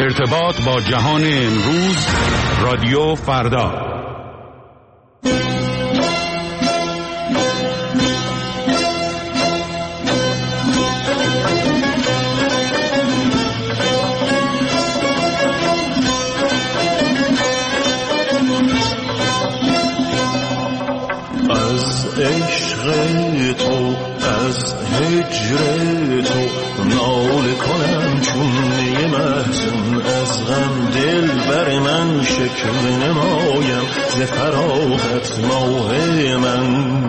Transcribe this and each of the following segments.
ارتباط با جهان امروز، رادیو فردا. از عشق تو، از هجر تو ناله کنم چون نی محزون، از غم دل بر من شکل نمایم ز فراغت ماه من.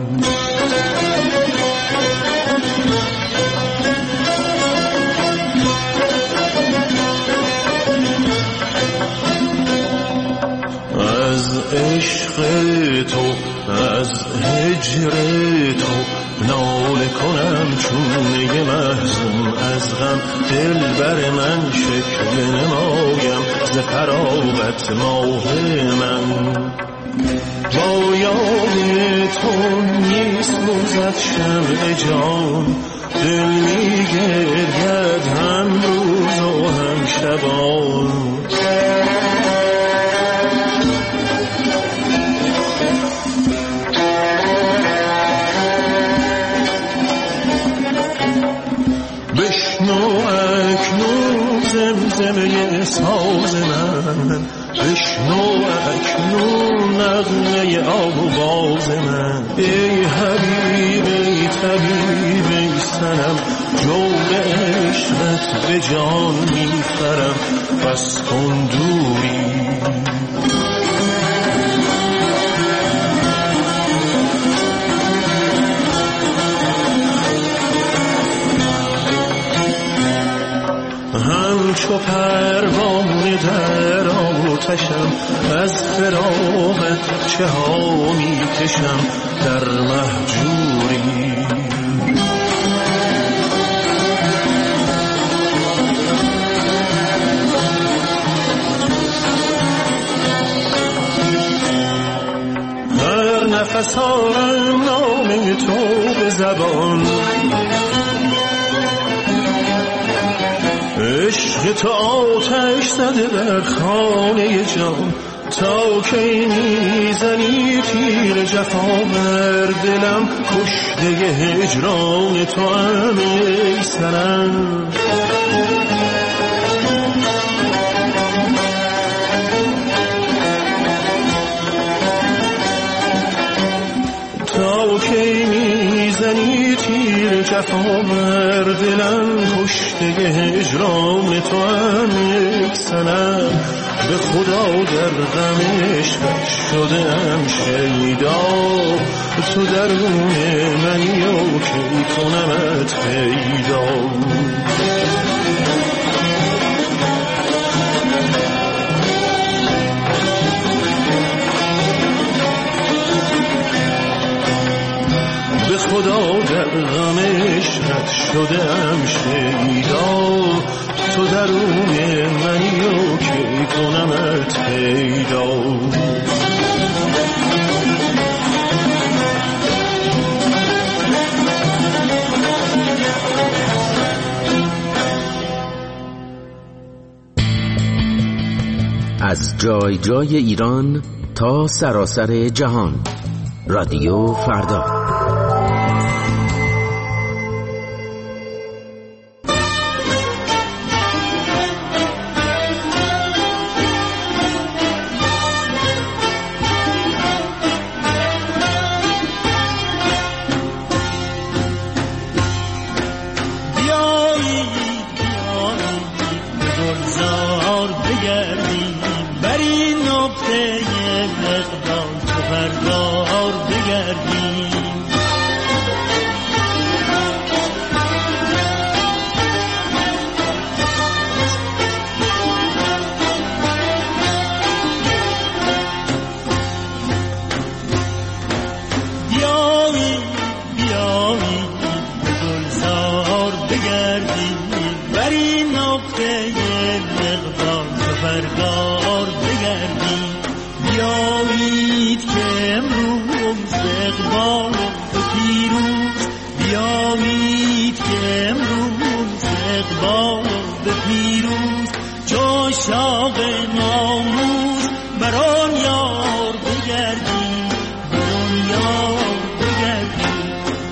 از عشق تو، از هجر تو ناله کنم چون نی محزون، از غم دل بر من شکل نمایم ز فراغت ماه من. با یاد تو میسوزد شمع جان، دل میگرید هم روز و هم شبان. زمزمه ساز من، بشنو اکنون نغمه آواز من. ای حبیب، ای طبیب، ای صنم، جور عشقت به جان میخرم، بس کن دوری. همچو پروانه در آتشم، از فراقت چه ها میکشم در مهجوری. هر نفس آرم نام تو به زبان، عشق تو آتش زده بر خانه جان. تا کی میزنی تیر جفا بر دلم، کشته هجران تو هم ای صنم. تا کی میزنی تیر جفا بر دلم، کشته هجران تو هم یک صنم. به خدا در غم عشقت شدم شیدا، تو درون منی و کی کنمت پیدا. به خدا در غم عشقت شدم شیدا، تو درون منی و کی کنمت پیدا. از جای جای ایران تا سراسر جهان، رادیو فردا. بیایید که امروز اقبال به پیروز عاشق ناموس بران یار بگردیم، بران یار بگردیم.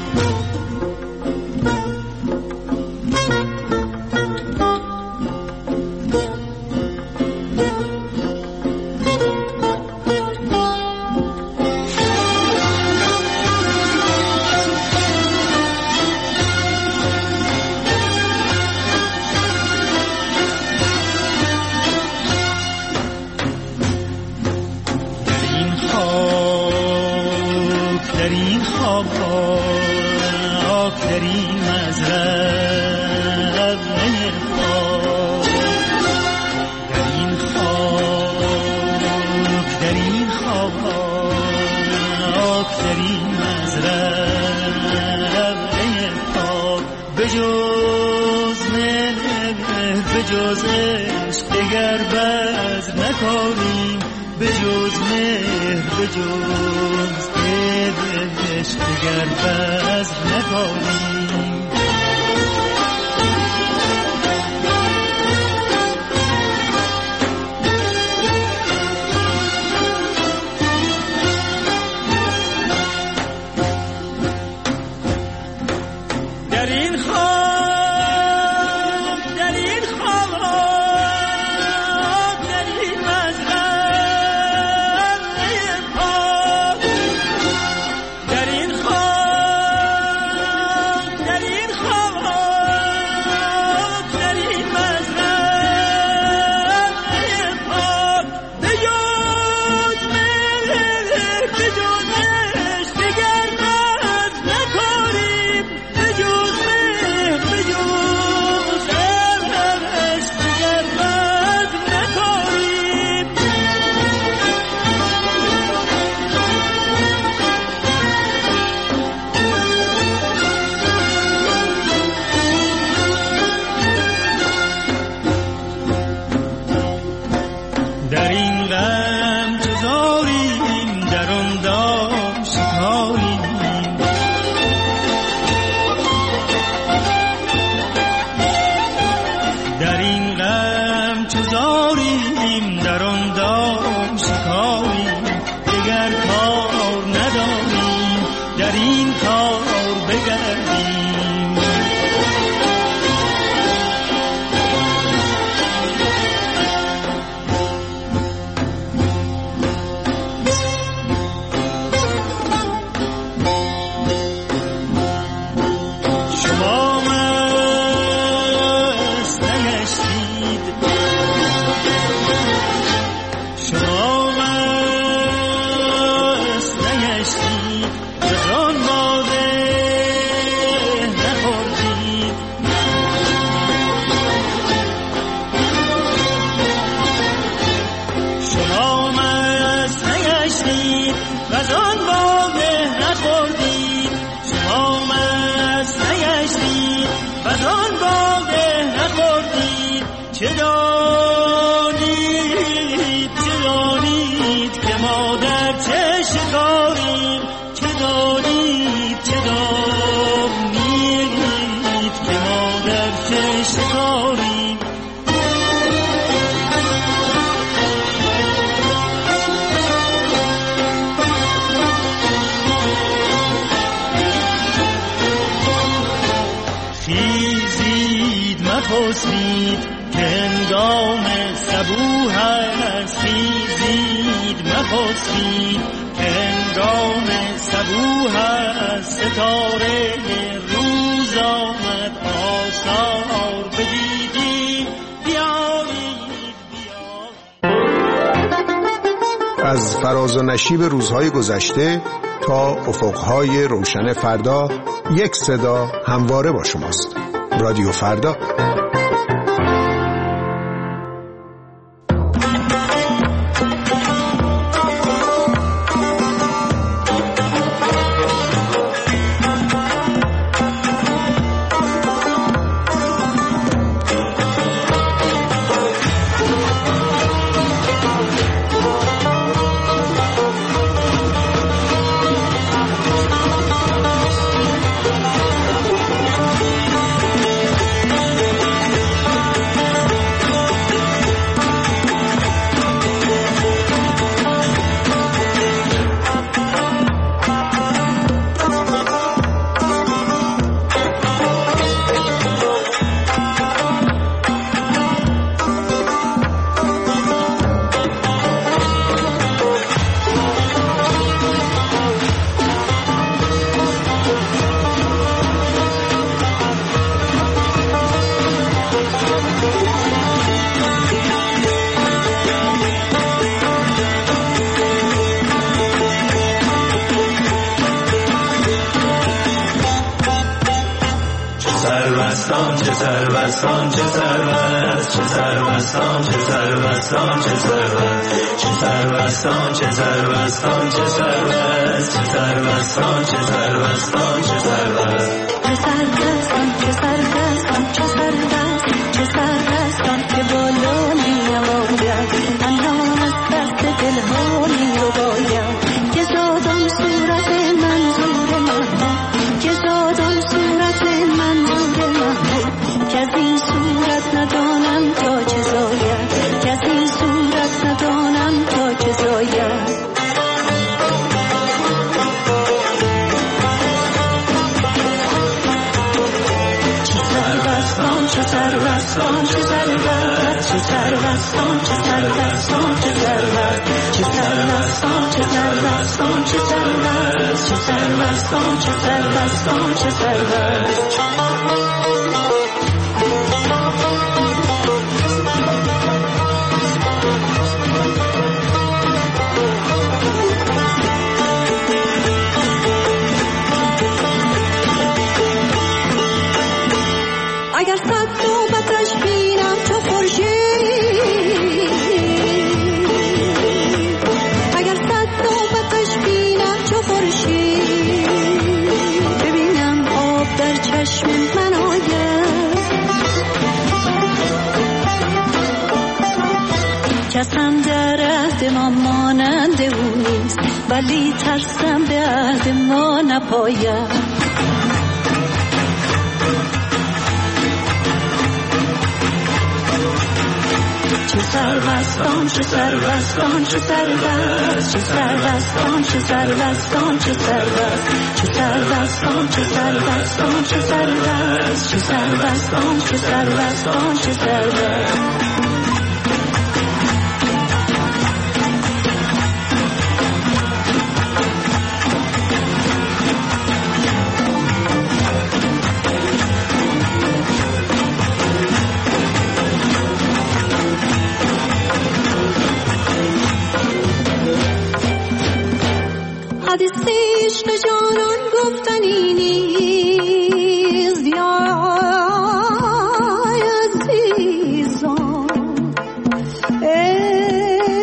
بجز عشق دگر بز نکاریم، بجز مهر بجز عشق دگر بز نکاریم. خورشید که هنگام صبوح است، خیزید مخسبید که هنگام صبوح است. ستاره روز آمد آثار بدیدیم، بیایید بیایید. از فراز و نشیب روزهای گذشته تا افقهای روشن فردا، یک صدا همواره با شماست. رادیو فردا. سروستان چه سروستان چه سروست، چه سروستان چه سروستان چه سروست، چه سروستان چه سروستان چه سروست، چه سروستان چه سروستان چه سروست، چه سروستان چه سروستان چه سروست، چه سروستان که بالا می‌آید انان از دست دلها می‌رباید، که زادان صورت منظور محبوب، که زادان صورت منظور محبوب، که از این صورت ندانم تا چه زاید، که از این صورت ندانم تا چه زاید. چه سروستان چه سروست، چه سروستان چه سروستان چه سروست، چه سروستان چه سروستان چه سروست، چه سروستان چه سروستان چه سروست. اگر صد نوبتش بینم چو خورشید، اگر صد نوبتش بینم چو خورشید، ببینم آب در چشم من آید، کسم در عهد ما مانند او نیست، ولی ترسم به عهد ما نپاید. چه سروستان چه سروستان چه سروست، چه سروستان چه سروستان چه سروست، چه سروستان چه سروستان چه سروست، چه سروستان چه سروستان چه سروست. حدیث عشق جانان گفتنی نیست یا عزیزان، ای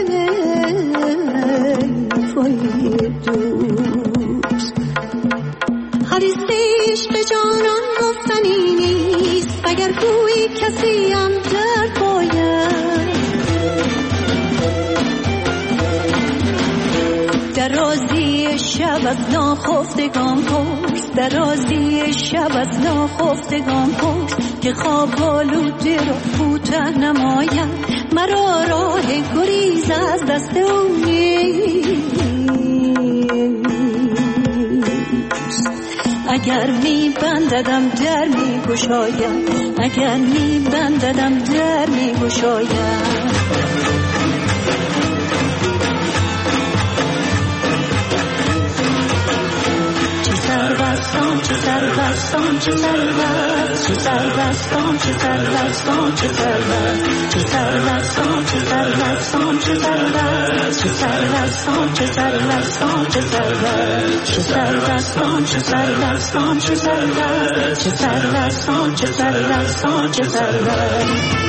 وفای دوست. حدیث عشق جانان گفتنی نیست، اگر گویی کسی هم در باید، در رازی شب از ناخفتگان پرس، در رازی شب از ناخفتگان پرس، که خواب آلوده را کوته نماید، مرا راه گریز از دست او نیست. اگر می بنددم در می گشاید، اگر می بنددم در می گشاید. سروستان چه سروستان چه سروست، چه سروستان چه سروستان چه سروست، چه سروستان چه سروستان چه سروست، چه سروستان چه سروستان چه سروست، چه سروستان چه سروستان چه سروست، چه سروستان چه سروستان چه سروست.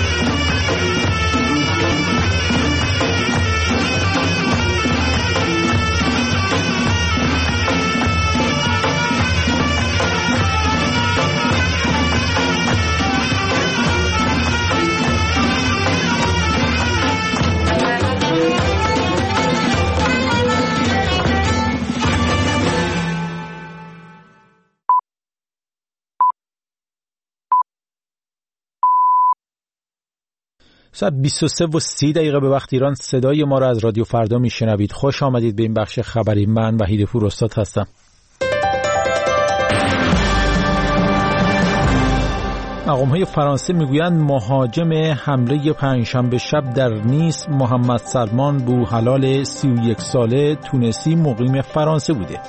ساعت 23:30 به وقت ایران صدای ما را از رادیو فردا میشنوید. خوش آمدید به این بخش خبری. من وحید پوراستاد هستم. مقام‌های فرانسه میگویند مهاجم حمله پنجشنبه شب در نیس محمد سلمان بوحلال 31 ساله تونسی مقیم فرانسه بوده.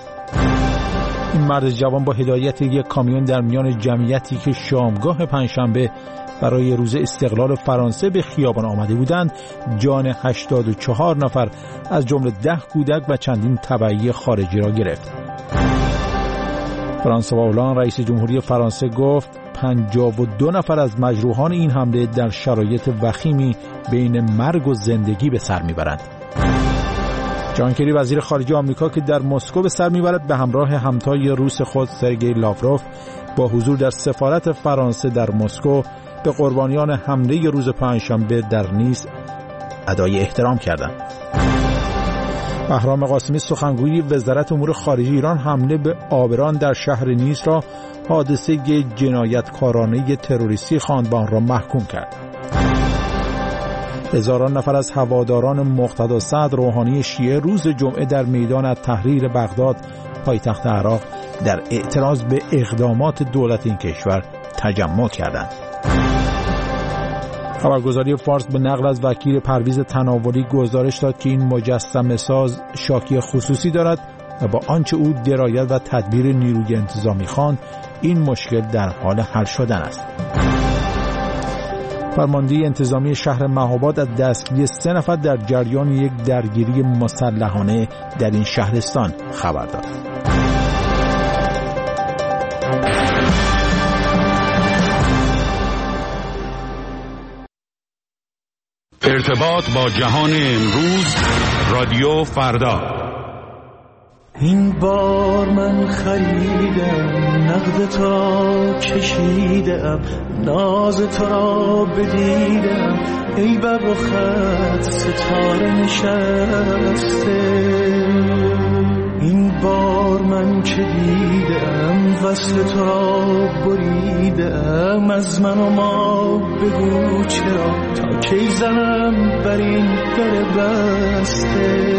این مرد جوان با هدایت یک کامیون در میان جمعیتی که شامگاه پنجشنبه برای روز استقلال فرانسه به خیابان آمده بودند، جان 84 نفر از جمله 10 کودک و چندین تبعی خارجی را گرفت. فرانسوا هولند رئیس جمهوری فرانسه گفت 52 نفر از مجروحان این حمله در شرایط وخیمی بین مرگ و زندگی به سر میبرند. جان کری وزیر خارجه آمریکا که در مسکو به سر میبرد، به همراه همتای روس خود سرگئی لاوروف با حضور در سفارت فرانسه در مسکو به قربانیان حمله روز پنجشنبه در نیس ادای احترام کردند. بهرام قاسمی سخنگوی وزارت امور خارجه ایران حمله به آبران در شهر نیس را حادثه جنایتکارانه تروریستی خواند و آن را محکوم کرد. هزاران نفر از هواداران مقتدی صدر روحانی شیعه روز جمعه در میدان التحریر بغداد پایتخت عراق در اعتراض به اقدامات دولت این کشور تجمع کردند. خبرگزاری فارس به نقل از وکیل پرویز تناولی گزارش داد که این مجسمه ساز شاکی خصوصی دارد و با آنچه او درایت و تدبیر نیروی انتظامی خواند، این مشکل در حال حل شدن است. فرمانده انتظامی شهر مهاباد از دستگیری 3 نفر در جریان یک درگیری مسلحانه در این شهرستان خبر داد. ارتباط با جهان امروز، رادیو فردا. این بار من خریدم، نقد تو را کشیدم، ناز تو را بدیدم، ای بر رخت ستاره نشسته. این بار من که دیدم، وصل تو را بریدم، از من و ما بگو چرا، تا کی زنم بر این در بسته.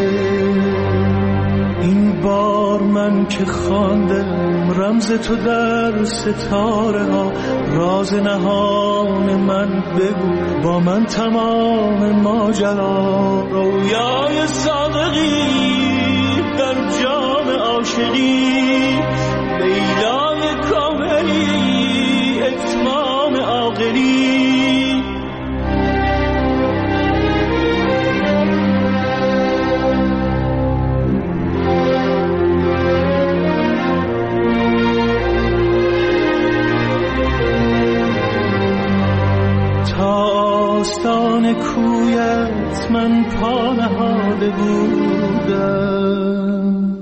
این بار من که خواندم رمز تو در ستاره ها، راز نهان من بگو با من تمام ماجرا. رویای صادقی در جام عاشقی، لیلای کاملی اتمام عاقلی. آستان کویت من پا نهاده بودم،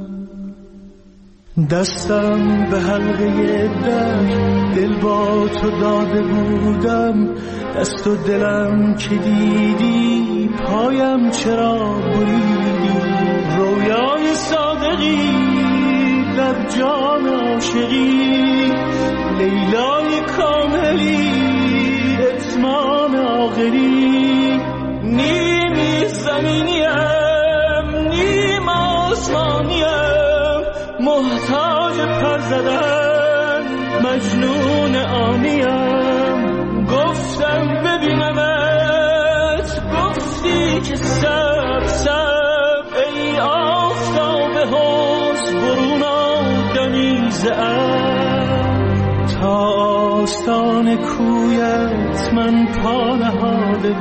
دستم به حلقه در دل با تو داده بودم. دست و دلم که دیدی، پایم چرا بریدی. رویای صادقی در جام عاشقی، لیلای کاملی اتمام آخری. نیمی زمینیم نیم آسمانیم، محتاج پر زدن مجنون آنیم. گفتم ببینمت، گفتی که سب سب، ای آفتاب حسن برون آدمی زعب. تا آستان کویت من پا نهاده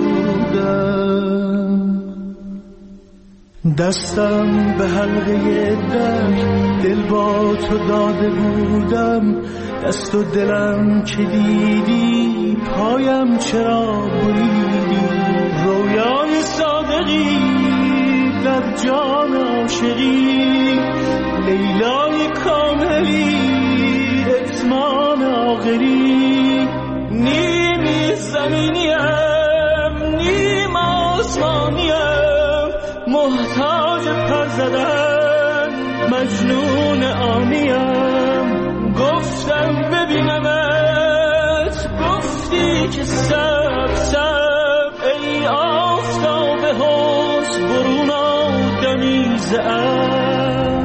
بودم، دستم به حلقه در دل با تو داده بودم. دست و دلم که دیدی، پایم چرا بریدی. رویای صادقی در جام عاشقی، لیلای کاملی اتمام آخری. نیمی زمینیم نیم آسمانیم، محتاج پر زدن مجنون آنیم. گفتم ببینمت، گفتی که سب سب، ای آفتاب حسن برون آدمی زعب.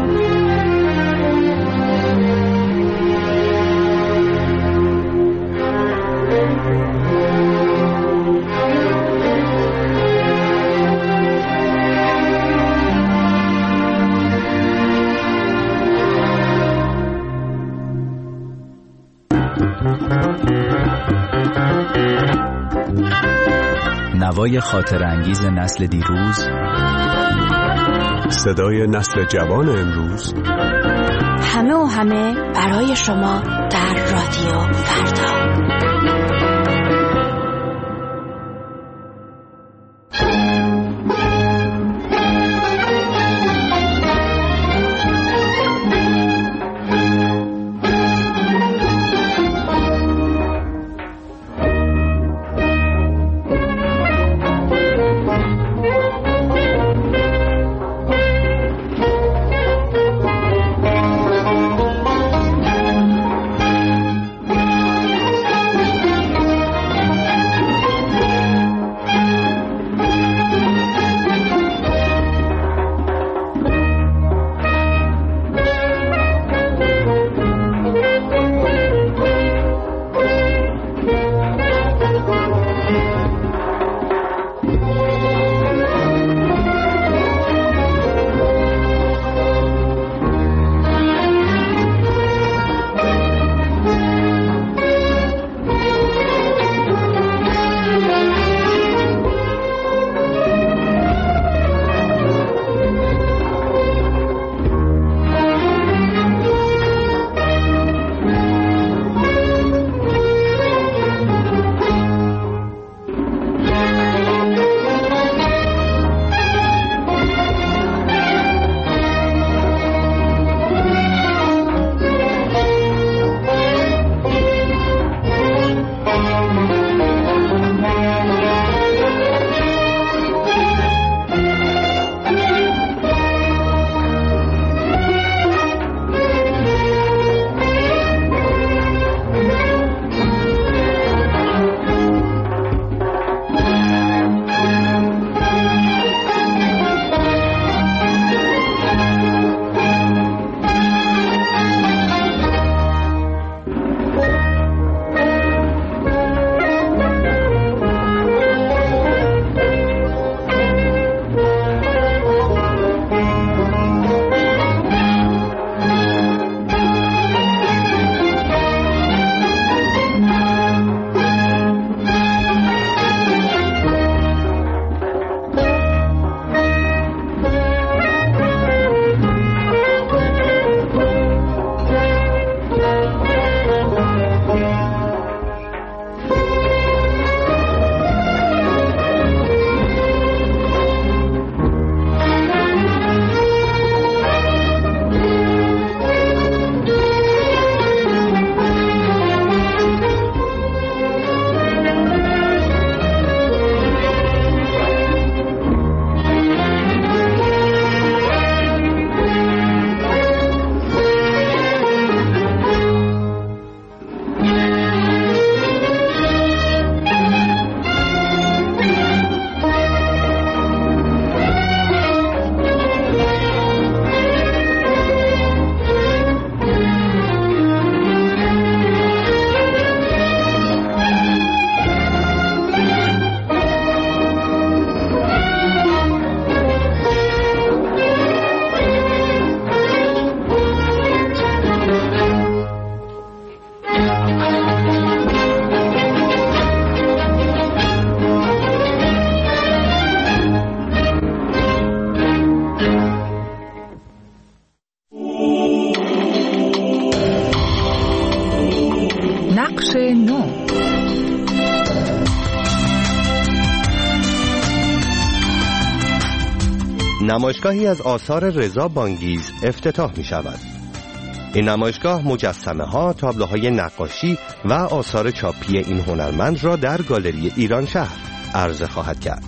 نوای خاطرانگیز نسل دیروز، صدای نسل جوان امروز، همه برای شما در رادیو فردا. نمایشگاهی از آثار رضا بانگیز افتتاح می شود. این نمایشگاه مجسمه ها، تابلوهای نقاشی و آثار چاپی این هنرمند را در گالری ایران شهر عرضه خواهد کرد.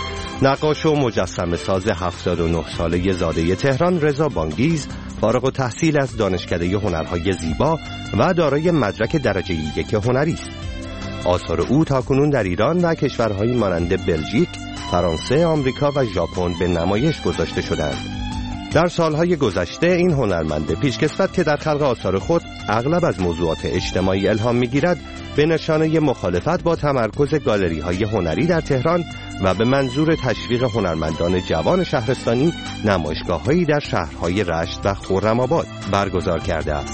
نقاش و مجسمه ساز 79 ساله زاده تهران رضا بانگیز فارغ التحصیل از دانشکده هنرهای زیبا و دارای مدرک درجه 1 هنری است. آثار او تاکنون در ایران و کشورهایی مانند بلژیک، فرانسه، آمریکا و ژاپن به نمایش گذاشته شدند. در سالهای گذشته این هنرمند پیشکسوت که در خلق آثار خود اغلب از موضوعات اجتماعی الهام می‌گیرد، به نشانه مخالفت با تمرکز گالری‌های هنری در تهران و به منظور تشویق هنرمندان جوان شهرستانی نمایشگاه‌هایی در شهرهای رشت و خرم‌آباد برگزار کرده است.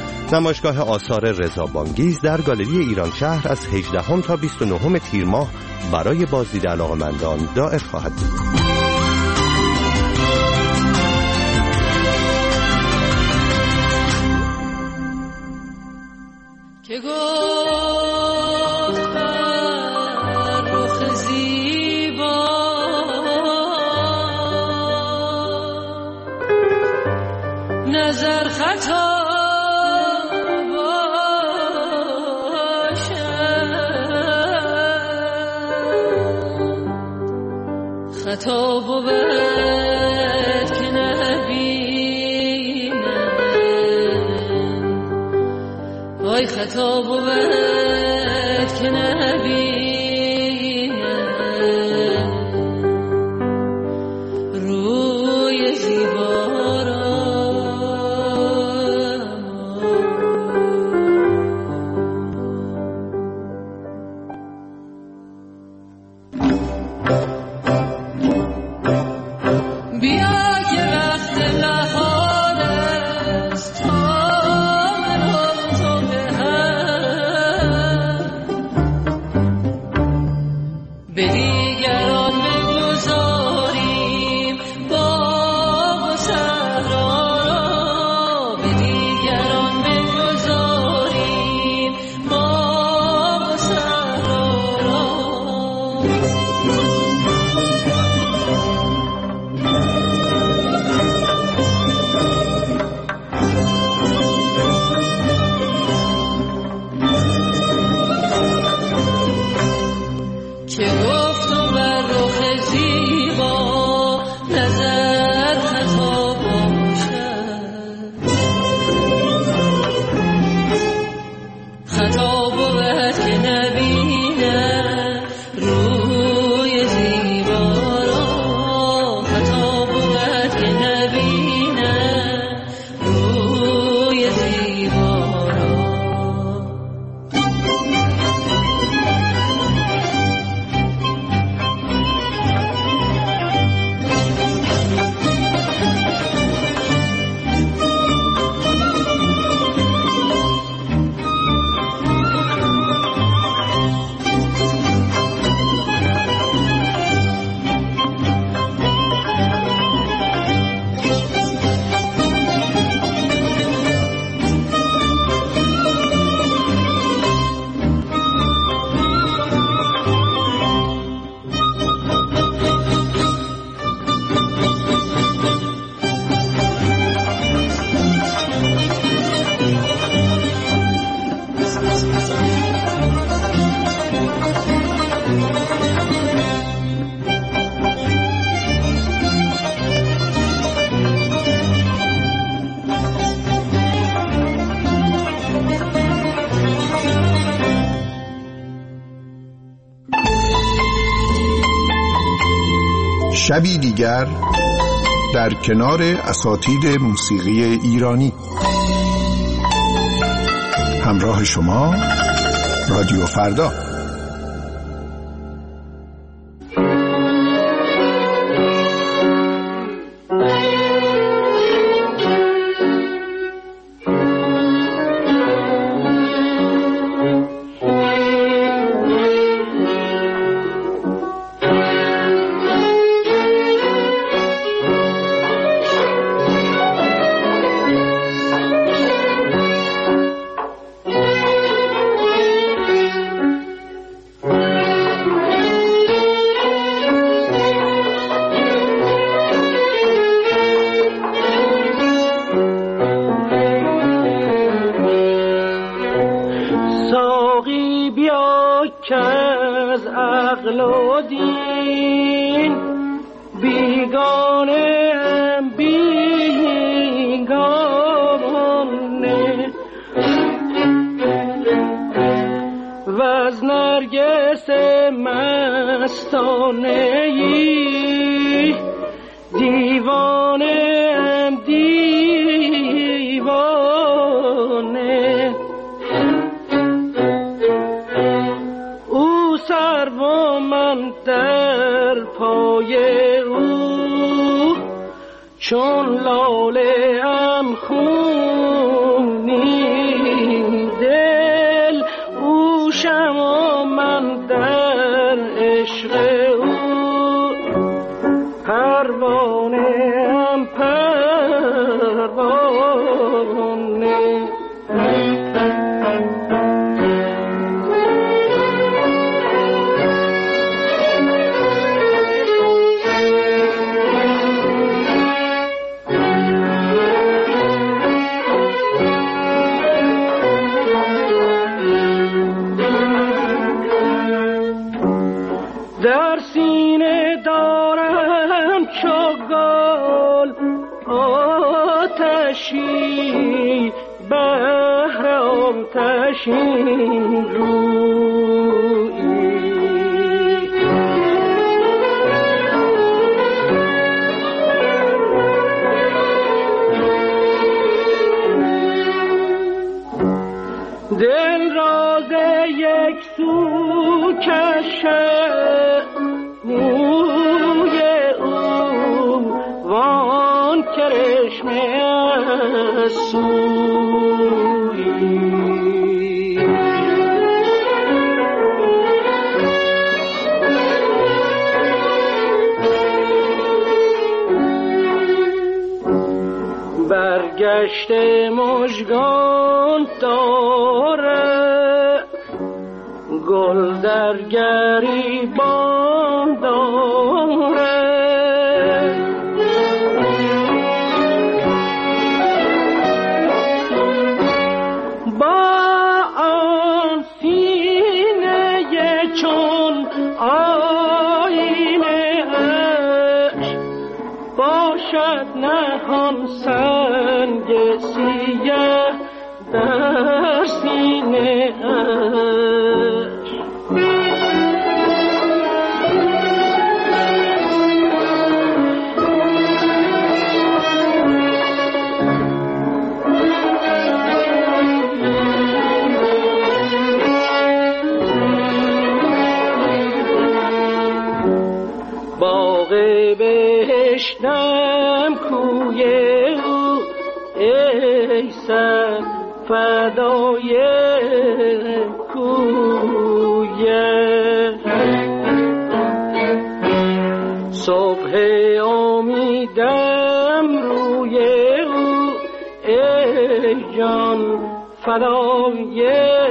نمایشگاه آثار رضا بانگیز در گالری ایران شهر از 18 تا 29 تیر ماه برای بازدید علاقه‌مندان دائر خواهد بود. که گفت بر رخ زیبا نظر خطا خطا بود که نبینم، وای خطا بود که نبینم روی زیبا را. شبی دیگر در کنار اساتید موسیقی ایرانی. همراه شما رادیو فردا. چون لاله ام خونی دل او شما من در عشق او پروانه‌ام پروانه در سینه دارم چو گل آتشی بهر آتشین رویی دل راز یک سو کشه موی او وان کرشمه سویی برگشته مژگان داره گل در گریبان داره با آن سینه چون آینه اش باشد نهان سنگ سیه در سینه اش باغ بهشتم کوی او ای سر فدای کویه صبح امیدم روی او ای جان فدای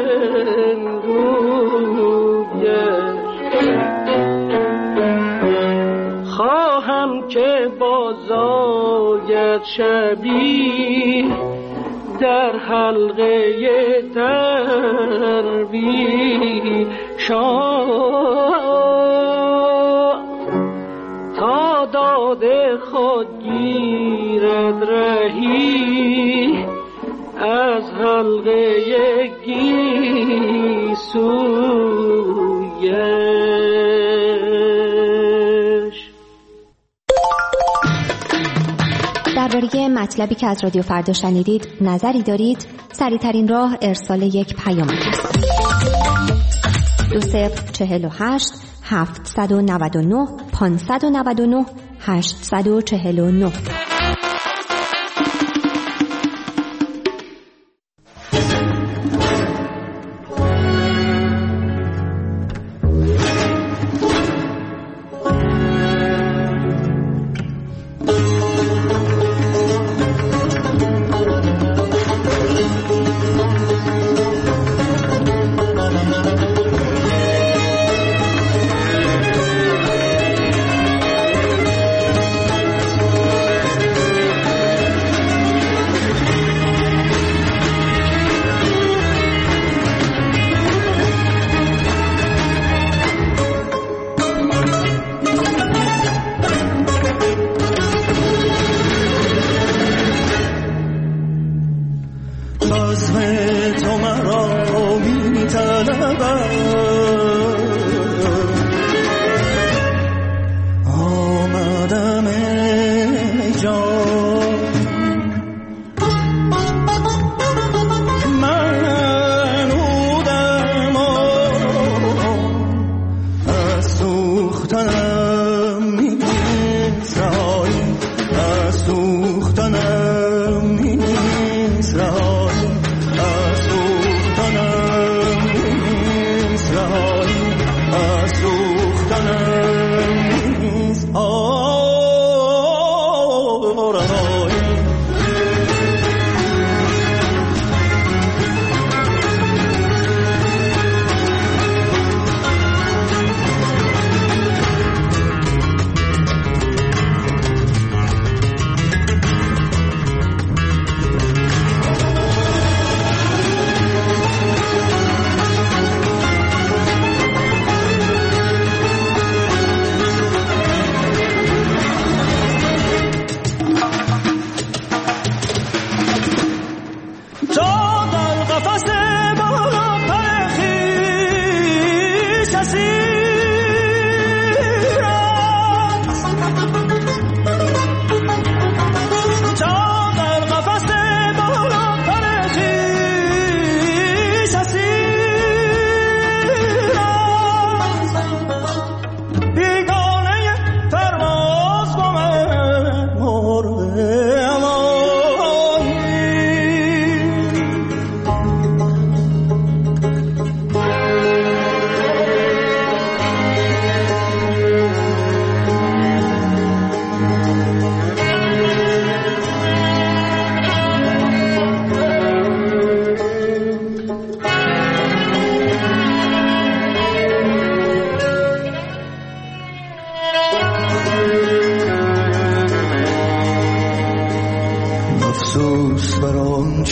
رویه خواهم که بازآید شبی در حلقه درویشان تا داد خود گیرد رهی از حلقه گیسویش. درباره مطلبی که از رادیو فردا شنیدید نظری دارید؟ سریع‌ترین راه ارسال یک پیام است. 2048 799 599 849. سوختنم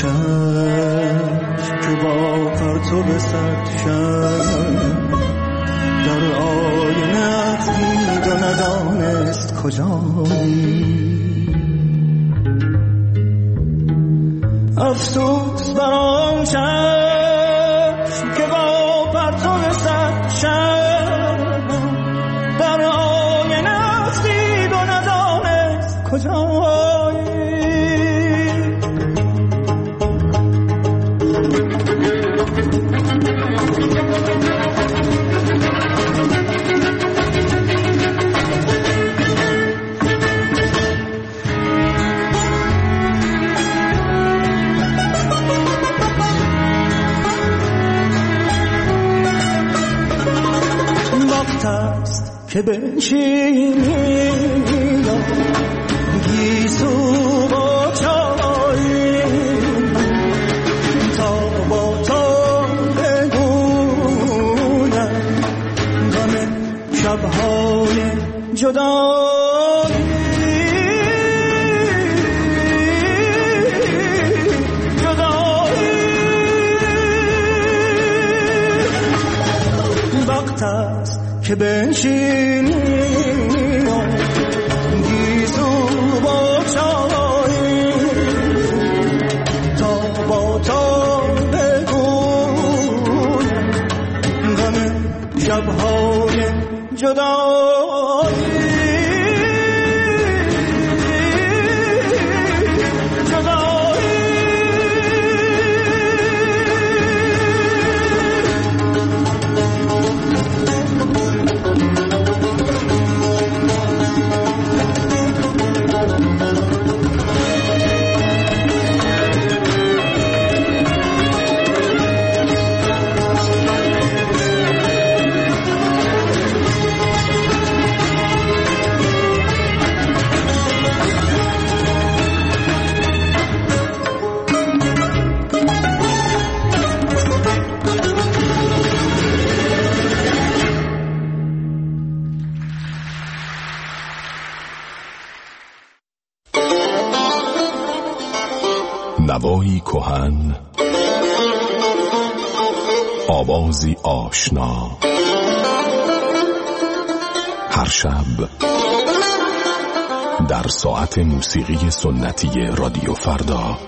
چشم که با پرتو صد شب در آینه‌ات دید و ندانست کجایی. افسوس بر آن چشم که با پرتو صد شب در آینه‌ات دید و ندانست کجایی. که بنشینی گیسو با چای تا با تو بگویم غم شبهای جدایی. وقت است که بنشینی گیسو با چای تا با تو بگویم غم شبهای جدایی. نوایی کهن، آوازی آشنا، هر شب در ساعت موسیقی سنتی رادیو فردا.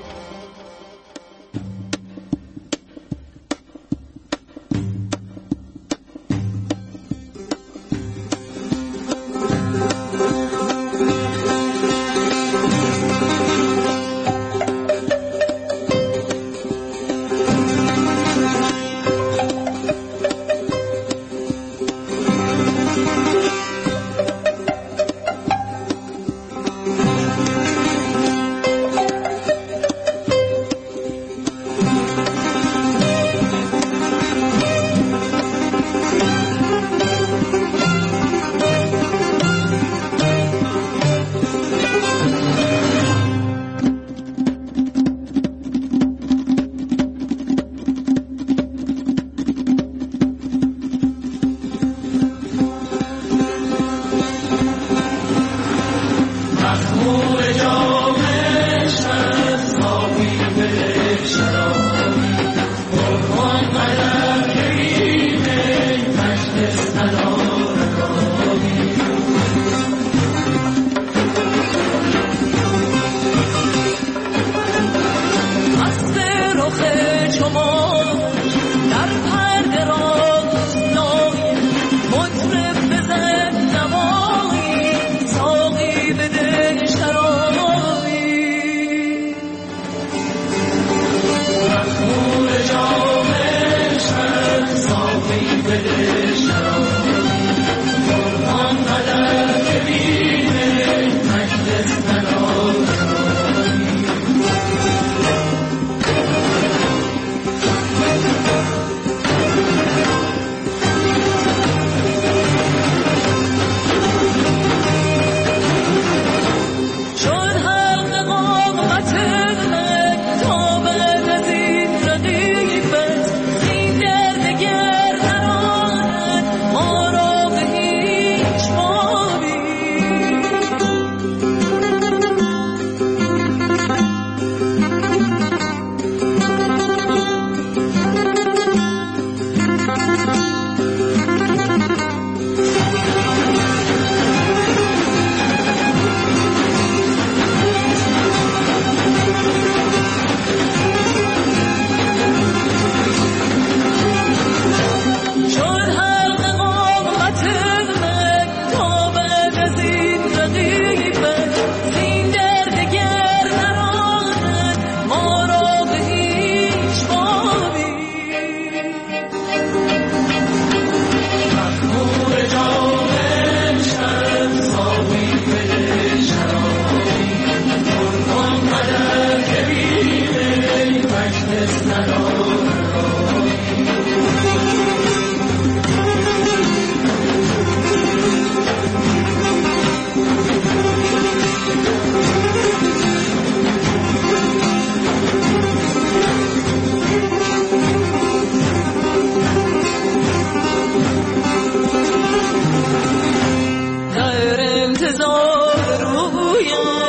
انتظار رویم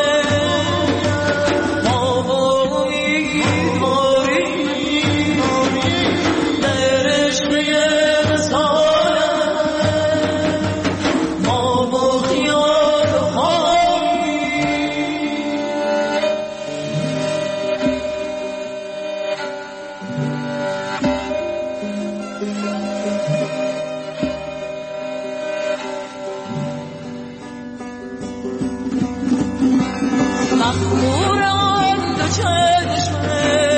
مخمورم دو چشمه